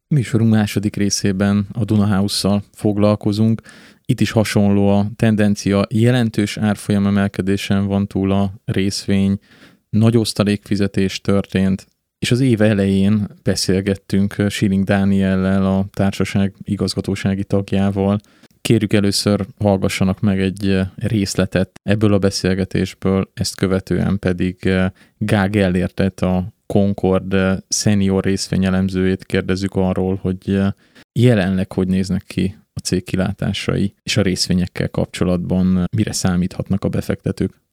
Műsorunk második részében a Duna House-szal foglalkozunk. Itt is hasonló a tendencia, jelentős árfolyamemelkedésen van túl a részvény, nagy osztalékfizetés történt, és az év elején beszélgettünk Schilling Dániellel, a társaság igazgatósági tagjával. Kérjük, először hallgassanak meg egy részletet ebből a beszélgetésből, ezt követően pedig Gál Gellértet, a Concord senior részvényelemzőjét kérdezzük arról, hogy jelenleg hogy néznek ki a cég kilátásai, és a részvényekkel kapcsolatban mire számíthatnak a befektetők.